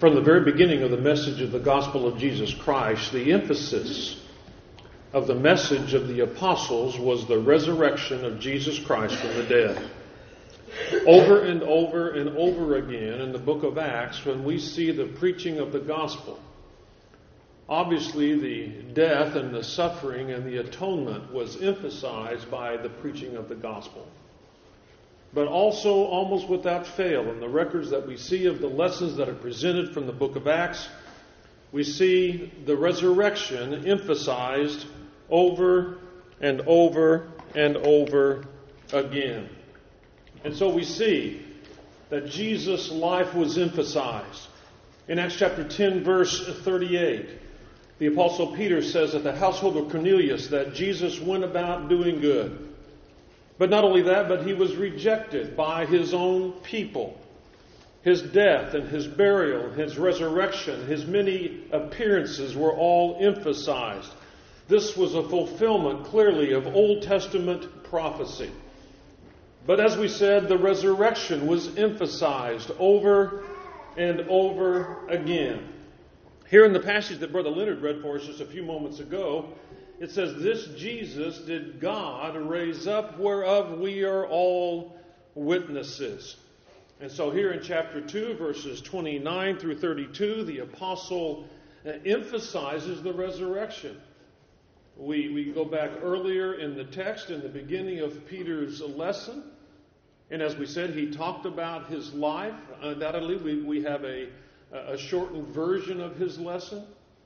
From the very beginning of the message of the gospel of Jesus Christ, the emphasis of the message of the apostles was the resurrection of Jesus Christ from the dead. Over and over and over again in the book of Acts, when we see the preaching of the gospel, obviously the death and the suffering and the atonement was emphasized by the preaching of the gospel. But also, almost without fail, in the records that we see of the lessons that are presented from the book of Acts, we see the resurrection emphasized over and over and over again. And so we see that Jesus' life was emphasized. In Acts chapter 10, verse 38, the Apostle Peter says at the household of Cornelius that Jesus went about doing good. But not only that, but he was rejected by his own people. His death and his burial, his resurrection, his many appearances were all emphasized. This was a fulfillment, clearly, of Old Testament prophecy. But as we said, the resurrection was emphasized over and over again. Here in the passage that Brother Leonard read for us just a few moments ago, it says, "This Jesus did God raise up, whereof we are all witnesses." And so here in chapter 2, verses 29 through 32, the apostle emphasizes the resurrection. We go back earlier in the text, in the beginning of Peter's lesson, and as we said, he talked about his life. Undoubtedly, we have a shortened version of his lesson.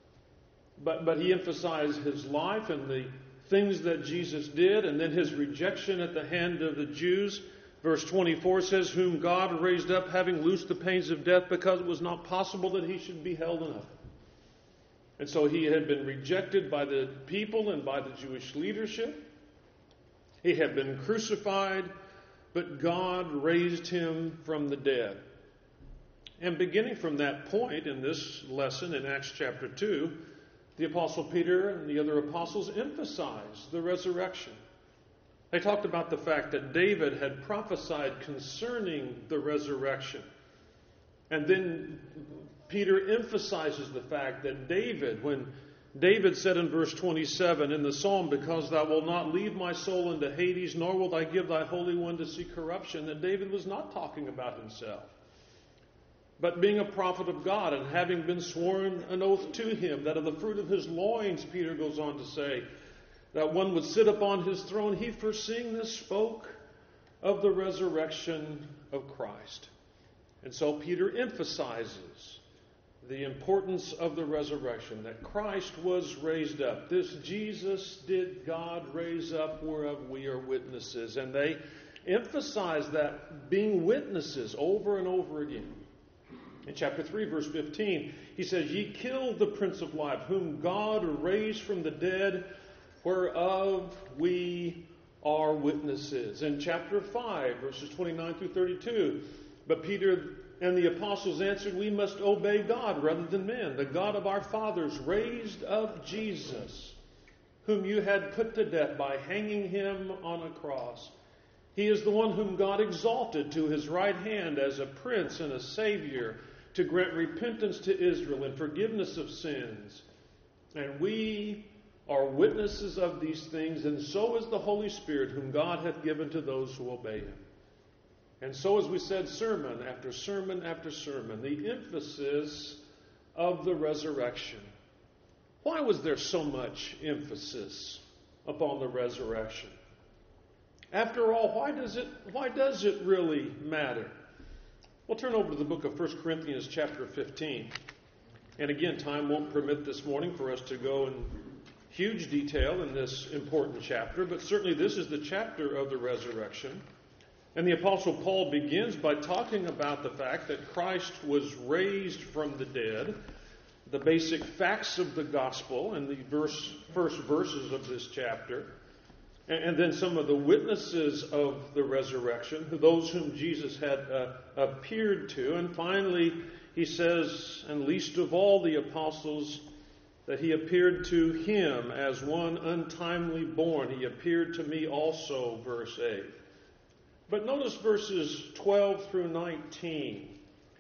But he emphasized his life and the things that Jesus did, and then his rejection at the hand of the Jews. Verse 24 says, "Whom God raised up, having loosed the pains of death, because it was not possible that he should be held in heaven." And so he had been rejected by the people and by the Jewish leadership. He had been crucified, but God raised him from the dead. And beginning from that point in this lesson in Acts chapter 2, the Apostle Peter and the other apostles emphasized the resurrection. They talked about the fact that David had prophesied concerning the resurrection. And then Peter emphasizes the fact that David, when David said in verse 27 in the psalm, "Because thou wilt not leave my soul into Hades, nor wilt I give thy Holy One to see corruption," that David was not talking about himself. But being a prophet of God and having been sworn an oath to him, that of the fruit of his loins, Peter goes on to say, that one would sit upon his throne, he foreseeing this spoke of the resurrection of Christ. And so Peter emphasizes the importance of the resurrection, that Christ was raised up. This Jesus did God raise up, whereof we are witnesses. And they emphasize that being witnesses over and over again. In chapter 3, verse 15, he says, "Ye killed the Prince of Life, whom God raised from the dead, whereof we are witnesses." In chapter 5, verses 29 through 32, "But Peter and the apostles answered, We must obey God rather than men. The God of our fathers raised up Jesus, whom you had put to death by hanging him on a cross. He is the one whom God exalted to his right hand as a prince and a savior, to grant repentance to Israel and forgiveness of sins. And we are witnesses of these things, and so is the Holy Spirit, whom God hath given to those who obey him." And so, as we said, sermon after sermon after sermon, the emphasis of the resurrection. Why was there so much emphasis upon the resurrection? After all, why does it really matter? We'll turn over to the book of 1 Corinthians chapter 15. And again, time won't permit this morning for us to go in huge detail in this important chapter, but certainly this is the chapter of the resurrection. And the Apostle Paul begins by talking about the fact that Christ was raised from the dead, the basic facts of the gospel in the first verses of this chapter. And then some of the witnesses of the resurrection, those whom Jesus had appeared to. And finally, he says, and least of all the apostles, that he appeared to him as one untimely born. He appeared to me also, verse 8. But notice verses 12 through 19.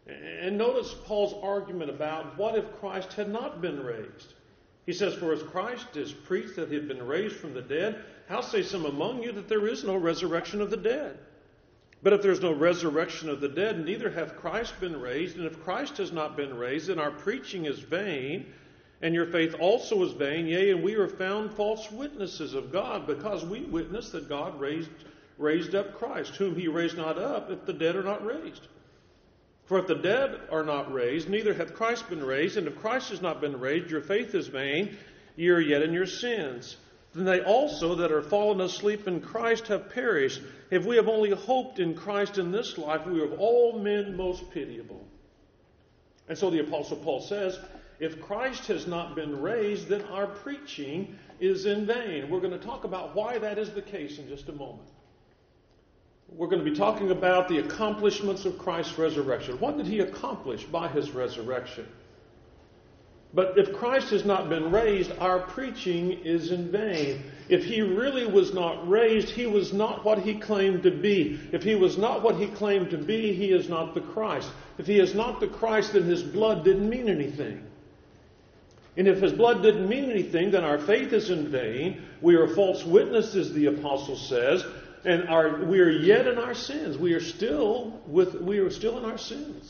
And notice Paul's argument about what if Christ had not been raised. He says, for as Christ is preached that he had been raised from the dead, how say some among you that there is no resurrection of the dead? But if there is no resurrection of the dead, neither hath Christ been raised. And if Christ has not been raised, then our preaching is vain, and your faith also is vain. Yea, and we are found false witnesses of God, because we witness that God raised up Christ, whom he raised not up, if the dead are not raised. For if the dead are not raised, neither hath Christ been raised. And if Christ has not been raised, your faith is vain, ye are yet in your sins. Then they also that are fallen asleep in Christ have perished. If we have only hoped in Christ in this life, we are of all men most pitiable. And so the Apostle Paul says, if Christ has not been raised, then our preaching is in vain. We're going to talk about why that is the case in just a moment. We're going to be talking about the accomplishments of Christ's resurrection. What did he accomplish by his resurrection? But if Christ has not been raised, our preaching is in vain. If he really was not raised, he was not what he claimed to be. If he was not what he claimed to be, he is not the Christ. If he is not the Christ, then his blood didn't mean anything. And if his blood didn't mean anything, then our faith is in vain. We are false witnesses, the apostle says. And we are yet in our sins. We are still in our sins.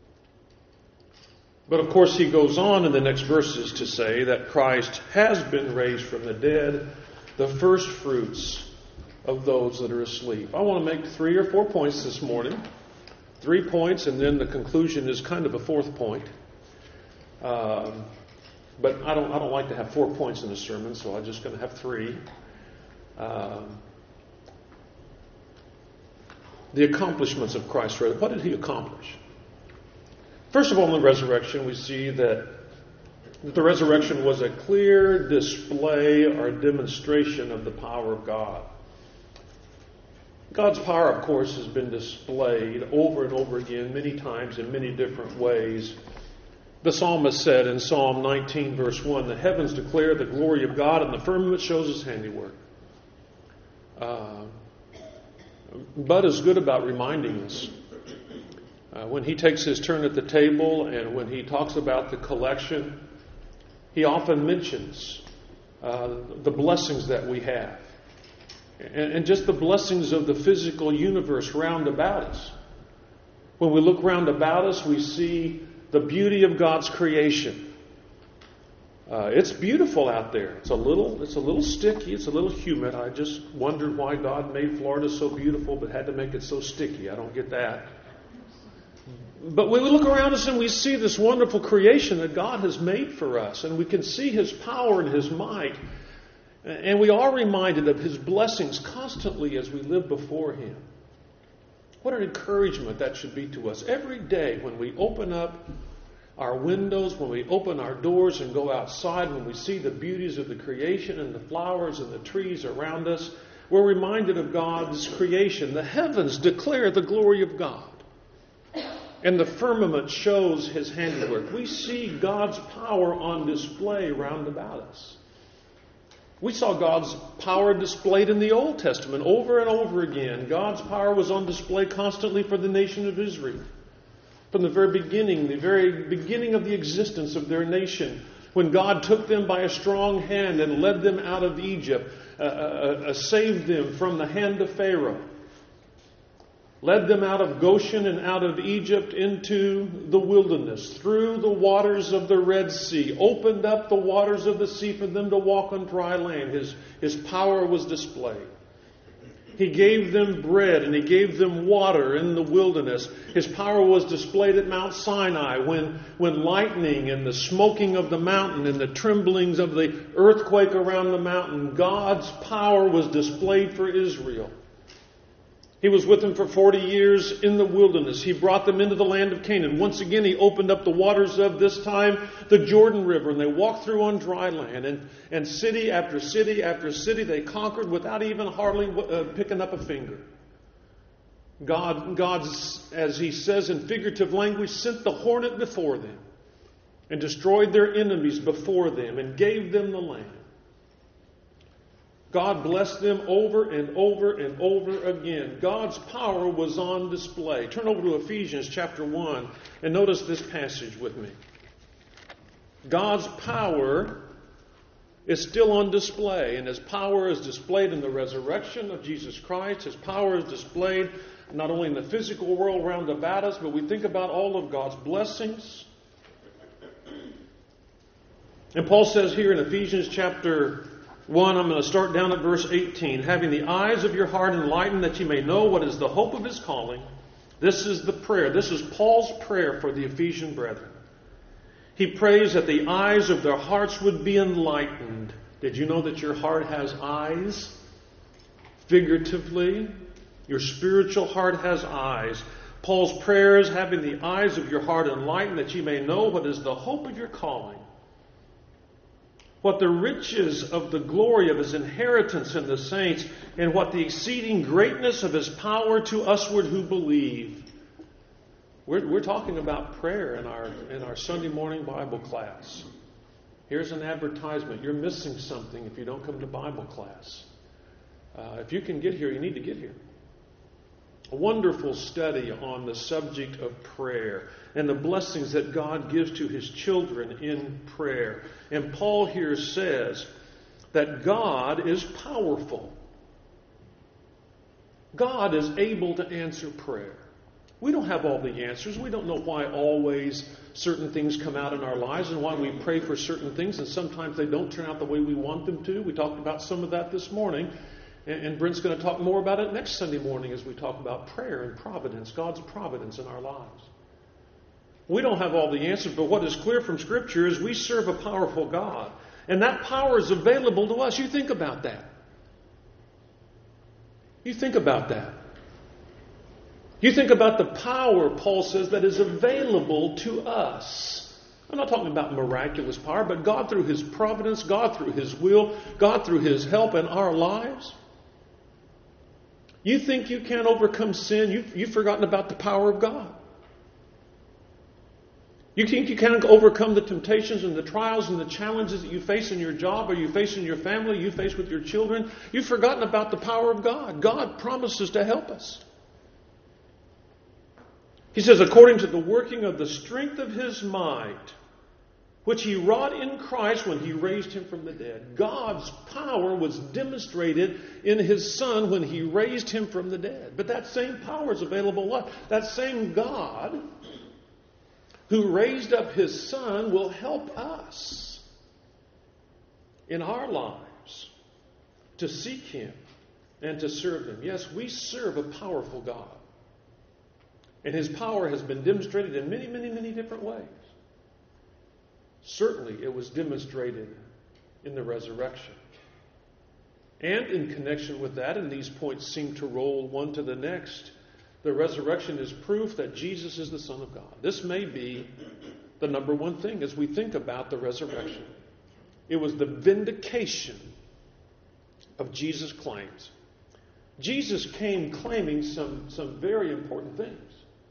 But of course he goes on in the next verses to say that Christ has been raised from the dead, the first fruits of those that are asleep. I want to make 3 or 4 points this morning. 3 points, and then the conclusion is kind of a 4th point. But I don't like to have 4 points in a sermon, so I'm just going to have 3. The accomplishments of Christ. What did he accomplish? First of all, in the resurrection, we see that the resurrection was a clear display or demonstration of the power of God. God's power, of course, has been displayed over and over again, many times in many different ways. The psalmist said in Psalm 19, verse 1, the heavens declare the glory of God, and the firmament shows his handiwork. Bud is good about reminding us. When he takes his turn at the table and when he talks about the collection, he often mentions the blessings that we have. And just the blessings of the physical universe round about us. When we look round about us, we see the beauty of God's creation. It's beautiful out there. It's a little sticky. It's a little humid. I just wondered why God made Florida so beautiful but had to make it so sticky. I don't get that. But when we look around us and we see this wonderful creation that God has made for us, and we can see his power and his might, and we are reminded of his blessings constantly as we live before him. What an encouragement that should be to us. Every day when we open up our windows, when we open our doors and go outside, when we see the beauties of the creation and the flowers and the trees around us, we're reminded of God's creation. The heavens declare the glory of God. And the firmament shows his handiwork. We see God's power on display round about us. We saw God's power displayed in the Old Testament over and over again. God's power was on display constantly for the nation of Israel. From the very beginning of the existence of their nation, when God took them by a strong hand and led them out of Egypt, saved them from the hand of Pharaoh, led them out of Goshen and out of Egypt into the wilderness, through the waters of the Red Sea, opened up the waters of the sea for them to walk on dry land. His power was displayed. He gave them bread and he gave them water in the wilderness. His power was displayed at Mount Sinai when lightning and the smoking of the mountain and the tremblings of the earthquake around the mountain, God's power was displayed for Israel. He was with them for 40 years in the wilderness. He brought them into the land of Canaan. Once again, he opened up the waters of, this time, the Jordan River, and they walked through on dry land. And city after city after city they conquered without even hardly picking up a finger. God, as he says in figurative language, sent the hornet before them and destroyed their enemies before them and gave them the land. God blessed them over and over and over again. God's power was on display. Turn over to Ephesians chapter 1 and notice this passage with me. God's power is still on display, and His power is displayed in the resurrection of Jesus Christ. His power is displayed not only in the physical world round about us, but we think about all of God's blessings. And Paul says here in Ephesians chapter 1, I'm going to start down at verse 18. Having the eyes of your heart enlightened, that you may know what is the hope of His calling. This is the prayer. This is Paul's prayer for the Ephesian brethren. He prays that the eyes of their hearts would be enlightened. Did you know that your heart has eyes? Figuratively, your spiritual heart has eyes. Paul's prayer is having the eyes of your heart enlightened, that you may know what is the hope of your calling, what the riches of the glory of His inheritance in the saints, and what the exceeding greatness of His power to usward who believe. We're talking about prayer in our Sunday morning Bible class. Here's an advertisement. You're missing something if you don't come to Bible class. If you can get here, you need to get here. A wonderful study on the subject of prayer and the blessings that God gives to His children in prayer. And Paul here says that God is powerful. God is able to answer prayer. We don't have all the answers. We don't know why always certain things come out in our lives and why we pray for certain things and sometimes they don't turn out the way we want them to. We talked about some of that this morning. And Brent's going to talk more about it next Sunday morning as we talk about prayer and providence, God's providence in our lives. We don't have all the answers, but what is clear from Scripture is we serve a powerful God. And that power is available to us. You think about that. You think about that. You think about the power, Paul says, that is available to us. I'm not talking about miraculous power, but God through His providence, God through His will, God through His help in our lives. You think you can't overcome sin? You've forgotten about the power of God. You think you can't overcome the temptations and the trials and the challenges that you face in your job or you face in your family, you face with your children? You've forgotten about the power of God. God promises to help us. He says, according to the working of the strength of His might, which He wrought in Christ when He raised Him from the dead. God's power was demonstrated in His Son when He raised Him from the dead. But that same power is available to us. That same God who raised up His Son will help us in our lives to seek Him and to serve Him. Yes, we serve a powerful God. And His power has been demonstrated in many, many, many different ways. Certainly, it was demonstrated in the resurrection. And in connection with that, and these points seem to roll one to the next, the resurrection is proof that Jesus is the Son of God. This may be the number one thing as we think about the resurrection. It was the vindication of Jesus' claims. Jesus came claiming some very important things.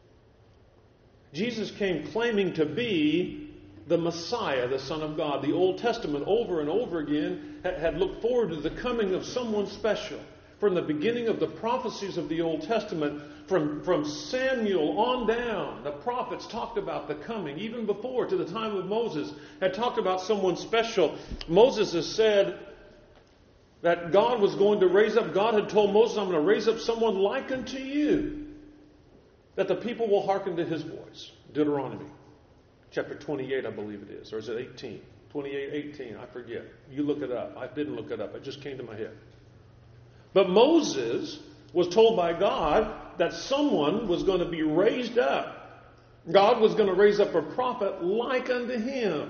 Jesus came claiming to be the Messiah, the Son of God. The Old Testament over and over again had looked forward to the coming of someone special. From the beginning of the prophecies of the Old Testament, from Samuel on down, the prophets talked about the coming. Even before, to the time of Moses, had talked about someone special. Moses has said that God was going to raise up. God had told Moses, I'm going to raise up someone like unto you, that the people will hearken to his voice. Deuteronomy chapter 28, I believe it is. Or is it 18? 28, 18, I forget. You look it up. I didn't look it up. It just came to my head. But Moses was told by God that someone was going to be raised up. God was going to raise up a prophet like unto him.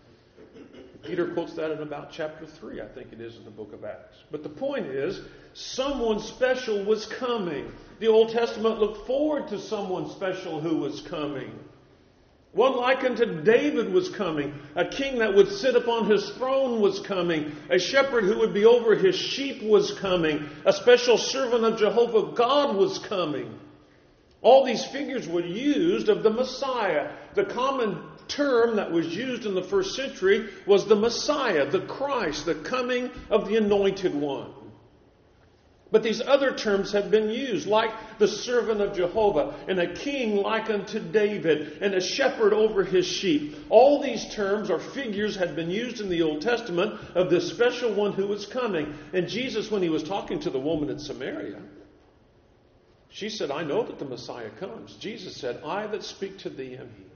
Peter quotes that in about chapter 3, I think it is, in the book of Acts. But the point is, someone special was coming. The Old Testament looked forward to someone special who was coming. One like unto David was coming. A king that would sit upon his throne was coming. A shepherd who would be over his sheep was coming. A special servant of Jehovah God was coming. All these figures were used of the Messiah. The common term that was used in the first century was the Messiah, the Christ, the coming of the Anointed One. But these other terms have been used, like the servant of Jehovah, and a king like unto David, and a shepherd over his sheep. All these terms or figures had been used in the Old Testament of this special one who was coming. And Jesus, when he was talking to the woman in Samaria, she said, I know that the Messiah comes. Jesus said, I that speak to thee am he.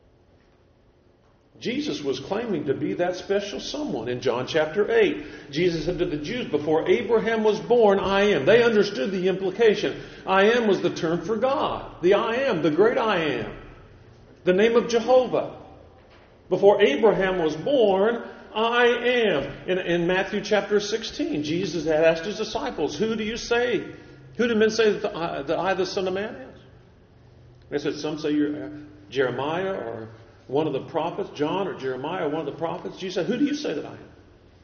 Jesus was claiming to be that special someone. In John chapter 8, Jesus said to the Jews, before Abraham was born, I am. They understood the implication. I am was the term for God. The I am, the great I am. The name of Jehovah. Before Abraham was born, I am. In Matthew chapter 16, Jesus had asked his disciples, who do men say that I, the Son of Man, is? They said, some say you're Jeremiah or one of the prophets, John or Jeremiah, one of the prophets. Jesus said, who do you say that I am?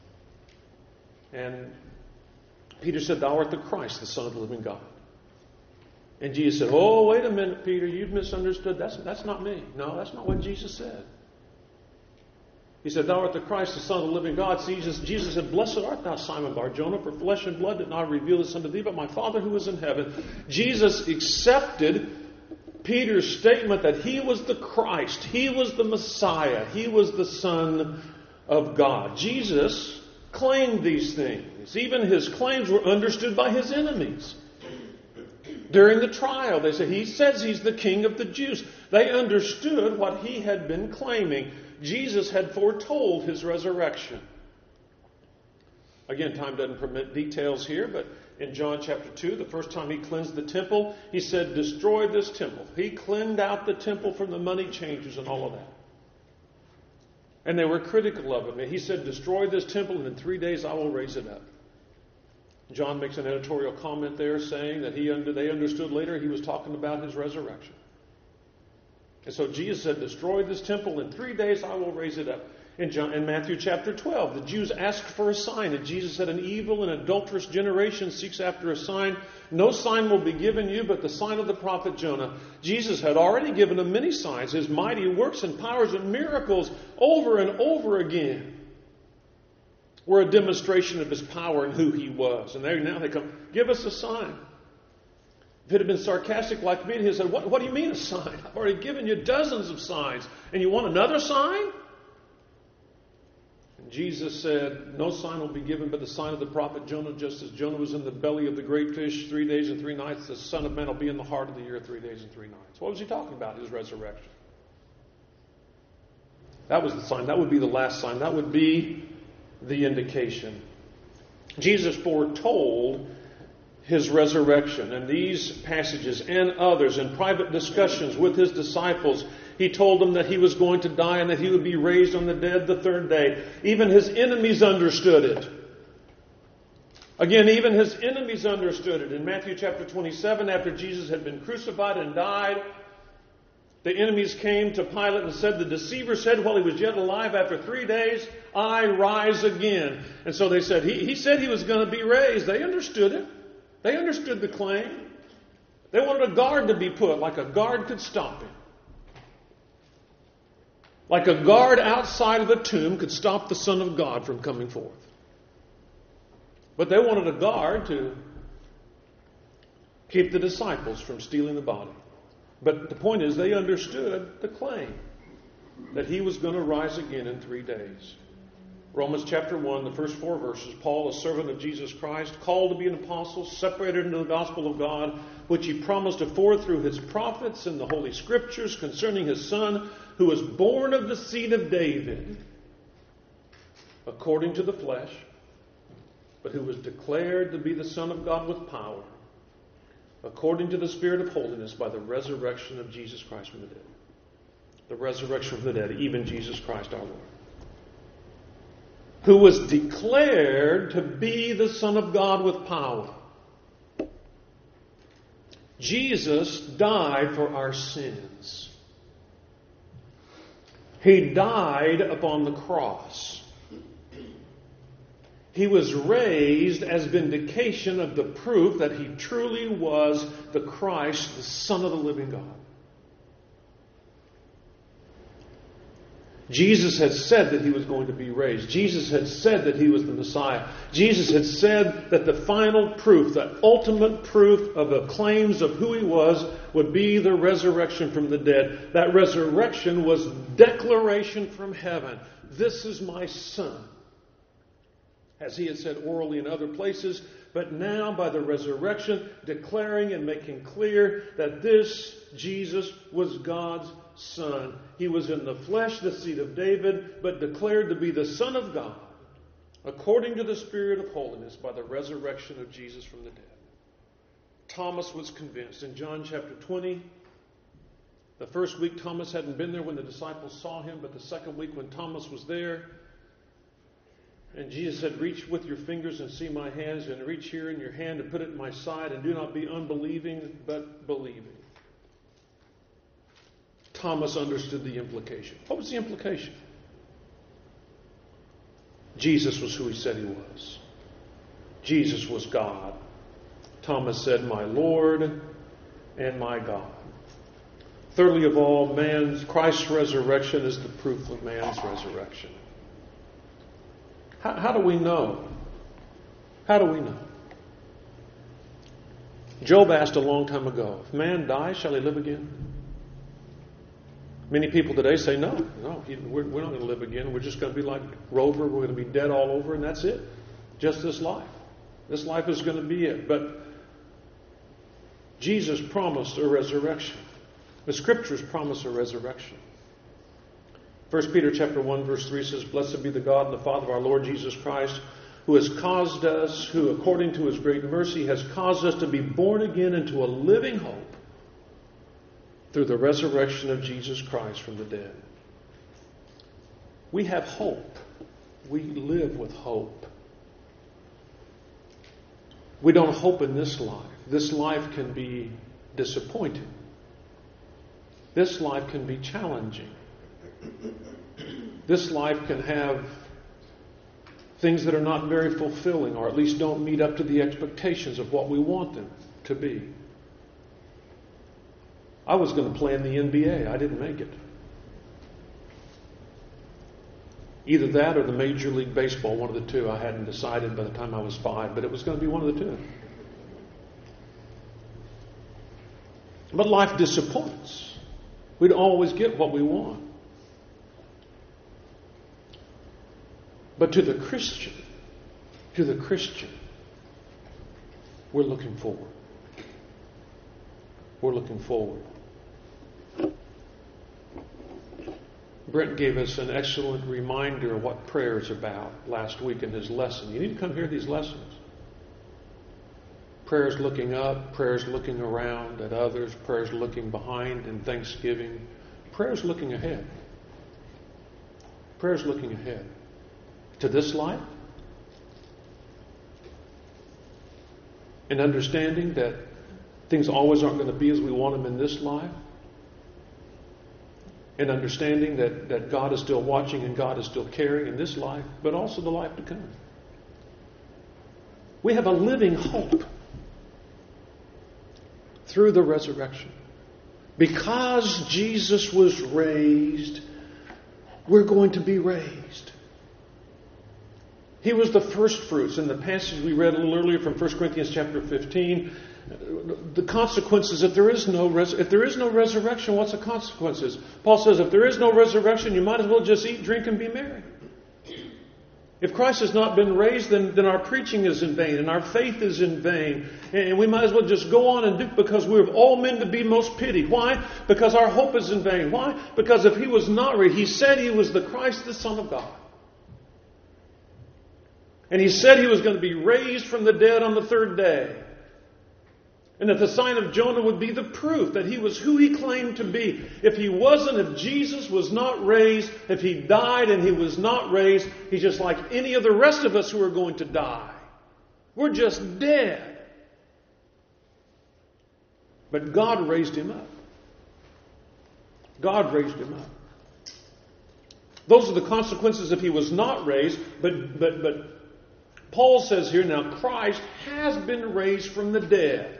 And Peter said, thou art the Christ, the Son of the living God. And Jesus said, oh, wait a minute, Peter, you've misunderstood. That's not me. No, that's not what Jesus said. He said, thou art the Christ, the Son of the living God. Jesus said, blessed art thou, Simon Bar-Jonah, for flesh and blood did not reveal this unto thee, but my Father who is in heaven. Jesus accepted Peter's statement that he was the Christ, he was the Messiah, he was the Son of God. Jesus claimed these things. Even his claims were understood by his enemies. During the trial, they said, he says he's the King of the Jews. They understood what he had been claiming. Jesus had foretold his resurrection. Again, time doesn't permit details here, but in John chapter 2, the first time he cleansed the temple, he said, destroy this temple. He cleaned out the temple from the money changers and all of that. And they were critical of him. And he said, destroy this temple, and in 3 days I will raise it up. John makes an editorial comment there saying that they understood later he was talking about his resurrection. And so Jesus said, destroy this temple, in 3 days I will raise it up. In Matthew chapter 12, the Jews asked for a sign, and Jesus said, an evil and adulterous generation seeks after a sign. No sign will be given you but the sign of the prophet Jonah. Jesus had already given them many signs, his mighty works and powers and miracles over and over again were a demonstration of his power and who he was. And now they come, give us a sign. If it had been sarcastic like me, he said, what do you mean a sign? I've already given you dozens of signs, and you want another sign? Jesus said, no sign will be given but the sign of the prophet Jonah. Just as Jonah was in the belly of the great fish 3 days and 3 nights, the Son of Man will be in the heart of the earth 3 days and 3 nights. What was he talking about? His resurrection. That was the sign. That would be the last sign. That would be the indication. Jesus foretold his resurrection. And these passages and others in private discussions with his disciples, he told them that he was going to die and that he would be raised on the dead the third day. Even his enemies understood it. Again, even his enemies understood it. In Matthew chapter 27, after Jesus had been crucified and died, the enemies came to Pilate and said, the deceiver said while he was yet alive, after 3 days, I rise again. And so they said, he said he was going to be raised. They understood it. They understood the claim. They wanted a guard to be put, like a guard could stop him. Like a guard outside of the tomb could stop the Son of God from coming forth. But they wanted a guard to keep the disciples from stealing the body. But the point is, they understood the claim that he was going to rise again in 3 days. Romans chapter 1, the first 4 verses. Paul, a servant of Jesus Christ, called to be an apostle, separated into the gospel of God, which he promised afore through his prophets in the Holy Scriptures concerning his Son, who was born of the seed of David, according to the flesh, but who was declared to be the Son of God with power, according to the Spirit of holiness, by the resurrection of Jesus Christ from the dead. The resurrection from the dead, even Jesus Christ our Lord. Who was declared to be the Son of God with power. Jesus died for our sins. He died upon the cross. He was raised as vindication of the proof that he truly was the Christ, the Son of the living God. Jesus had said that he was going to be raised. Jesus had said that he was the Messiah. Jesus had said that the final proof, the ultimate proof of the claims of who he was, would be the resurrection from the dead. That resurrection was declaration from heaven. This is my Son. As he had said orally in other places, but now by the resurrection, declaring and making clear that this Jesus was God's Son. He was in the flesh, the seed of David, but declared to be the Son of God, according to the Spirit of holiness, by the resurrection of Jesus from the dead. Thomas was convinced. In John chapter 20, the first week Thomas hadn't been there when the disciples saw him, but the second week when Thomas was there, and Jesus said, reach with your fingers and see my hands, and reach here in your hand and put it in my side, and do not be unbelieving, but believing. Thomas understood the implication. What was the implication? Jesus was who he said he was. Jesus was God. Thomas said, my Lord and my God. Thirdly of all, Christ's resurrection is the proof of man's resurrection. How do we know? How do we know? Job asked a long time ago, if man dies, shall he live again? Many people today say, no, we're not going to live again. We're just going to be like Rover. We're going to be dead all over, and that's it. Just this life. This life is going to be it. But Jesus promised a resurrection. The Scriptures promise a resurrection. 1 Peter chapter 1, verse 3 says, blessed be the God and the Father of our Lord Jesus Christ, who according to his great mercy, has caused us to be born again into a living hope through the resurrection of Jesus Christ from the dead. We have hope. We live with hope. We don't hope in this life. This life can be disappointing. This life can be challenging. This life can have things that are not very fulfilling, or at least don't meet up to the expectations of what we want them to be. I was going to play in the NBA. I didn't make it. Either that or the Major League Baseball, one of the two. I hadn't decided by the time I was 5, but it was going to be one of the two. But life disappoints. We don't always get what we want. But to the Christian, we're looking forward. We're looking forward. Brent gave us an excellent reminder of what prayer is about last week in his lesson. You need to come hear these lessons. Prayer is looking up. Prayer is looking around at others. Prayer is looking behind in thanksgiving. Prayer is looking ahead. Prayer is looking ahead. To this life. And understanding that things always aren't going to be as we want them in this life. And understanding that God is still watching and God is still caring in this life, but also the life to come. We have a living hope through the resurrection. Because Jesus was raised, we're going to be raised. He was the first fruits. In the passage we read a little earlier from 1 Corinthians chapter 15, the consequences, if there is no resurrection, what's the consequences? Paul says, if there is no resurrection, you might as well just eat, drink, and be merry. If Christ has not been raised, then our preaching is in vain, and our faith is in vain. And we might as well just go on and do, because we're of all men to be most pitied. Why? Because our hope is in vain. Why? Because if he was not raised, he said he was the Christ, the Son of God. And he said he was going to be raised from the dead on the third day. And that the sign of Jonah would be the proof that he was who he claimed to be. If he wasn't, if Jesus was not raised, if he died and he was not raised, he's just like any of the rest of us who are going to die. We're just dead. But God raised him up. God raised him up. Those are the consequences if he was not raised, but Paul says here, now Christ has been raised from the dead.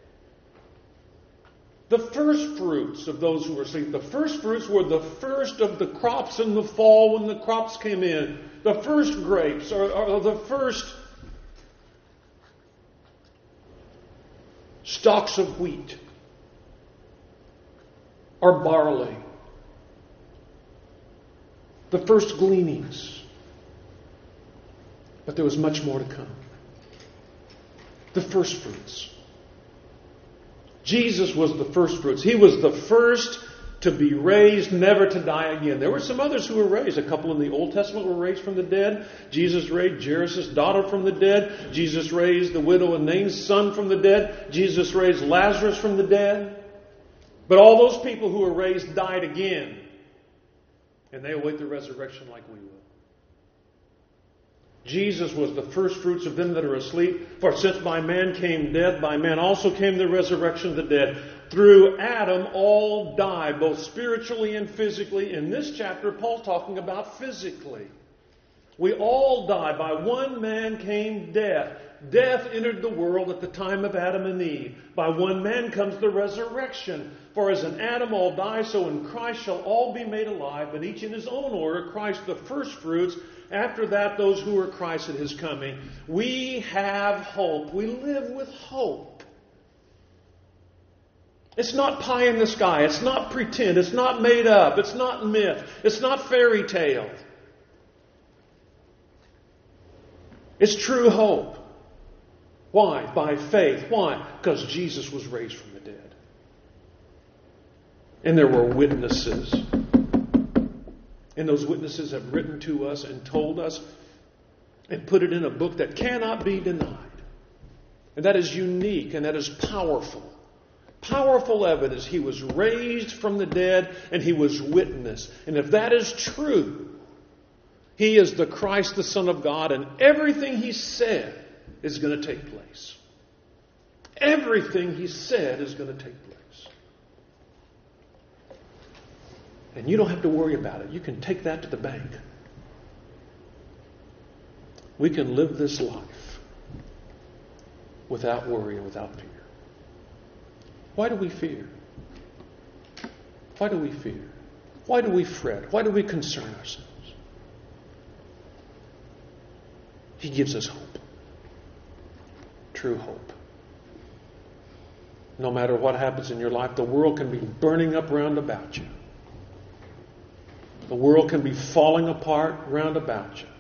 The first fruits of those who were asleep. The first fruits were the first of the crops in the fall when the crops came in. The first grapes or the first stalks of wheat or barley. The first gleanings. But there was much more to come. The first fruits. Jesus was the first fruits. He was the first to be raised, never to die again. There were some others who were raised. A couple in the Old Testament were raised from the dead. Jesus raised Jairus' daughter from the dead. Jesus raised the widow of Nain's son from the dead. Jesus raised Lazarus from the dead. But all those people who were raised died again. And they await the resurrection like we will. Jesus was the first fruits of them that are asleep. For since by man came death, by man also came the resurrection of the dead. Through Adam all die, both spiritually and physically. In this chapter, Paul's talking about physically. We all die. By one man came death. Death entered the world at the time of Adam and Eve. By one man comes the resurrection. For as in Adam all die, so in Christ shall all be made alive, but each in his own order. Christ the first fruits. After that, those who are Christ at his coming. We have hope. We live with hope. It's not pie in the sky. It's not pretend. It's not made up. It's not myth. It's not fairy tale. It's true hope. Why? By faith. Why? Because Jesus was raised from the dead. And there were witnesses. And those witnesses have written to us and told us and put it in a book that cannot be denied. And that is unique and that is powerful. Powerful evidence. He was raised from the dead and he was witness. And if that is true, he is the Christ, the Son of God, and everything he said is going to take place. Everything he said is going to take place. And you don't have to worry about it. You can take that to the bank. We can live this life without worry and without fear. Why do we fear? Why do we fear? Why do we fret? Why do we concern ourselves? He gives us hope. True hope. No matter what happens in your life, the world can be burning up round about you. The world can be falling apart round about you.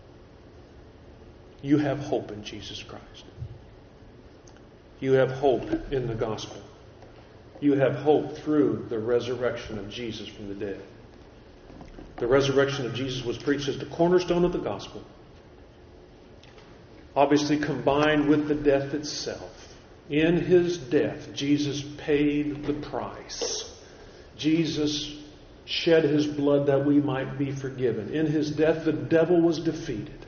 You have hope in Jesus Christ. You have hope in the gospel. You have hope through the resurrection of Jesus from the dead. The resurrection of Jesus was preached as the cornerstone of the gospel. Obviously combined with the death itself. In his death, Jesus paid the price. Jesus shed his blood that we might be forgiven. In his death, the devil was defeated.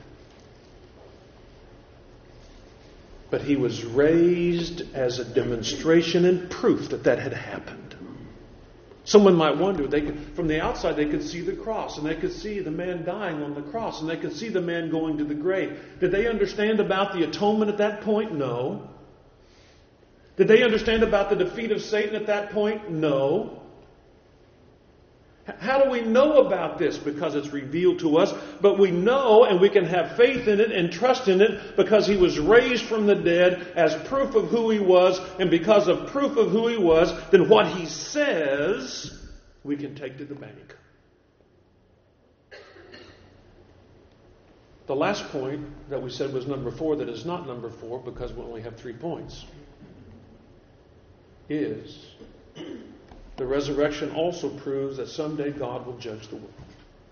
But he was raised as a demonstration and proof that that had happened. Someone might wonder, from the outside they could see the cross, and they could see the man dying on the cross, and they could see the man going to the grave. Did they understand about the atonement at that point? No. Did they understand about the defeat of Satan at that point? No. How do we know about this? Because it's revealed to us. But we know and we can have faith in it and trust in it because he was raised from the dead as proof of who he was. And because of proof of who he was, then what he says we can take to the bank. The last point that we said was number 4, that is not number 4 because we only have 3 points, is the resurrection also proves that someday God will judge the world.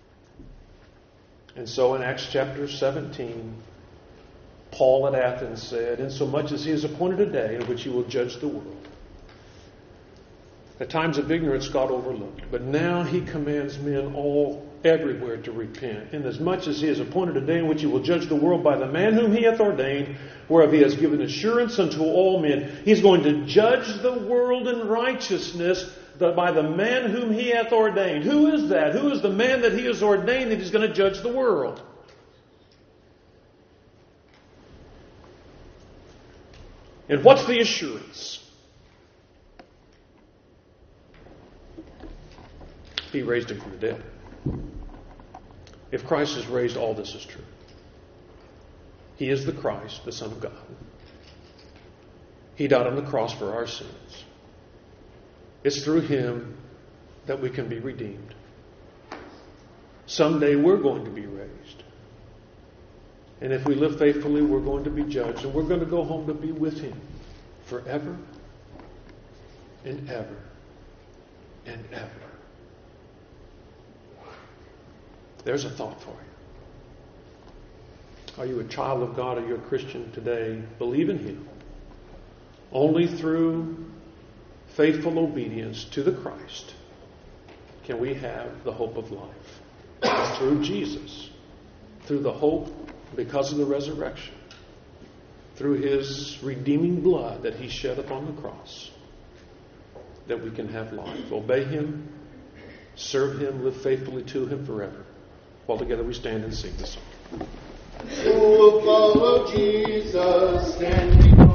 And so in Acts chapter 17, Paul at Athens said, insomuch as he has appointed a day in which he will judge the world. At times of ignorance God overlooked, but now he commands men everywhere to repent, inasmuch as he has appointed a day in which he will judge the world by the man whom he hath ordained, whereof he has given assurance unto all men. He's going to judge the world in righteousness by the man whom he hath ordained. Who is that? Who is the man that he has ordained that he's going to judge the world? And what's the assurance? He raised him from the dead. If Christ is raised, all this is true. He is the Christ, the Son of God. He died on the cross for our sins. It's through Him that we can be redeemed. Someday we're going to be raised. And if we live faithfully, we're going to be judged. And we're going to go home to be with Him forever and ever and ever. There's a thought for you. Are you a child of God? Are you a Christian today? Believe in Him. Only through faithful obedience to the Christ can we have the hope of life. Through Jesus. Through the hope because of the resurrection. Through His redeeming blood that He shed upon the cross. That we can have life. Obey Him. Serve Him. Live faithfully to Him forever. While together we stand and sing this song. Who will follow Jesus and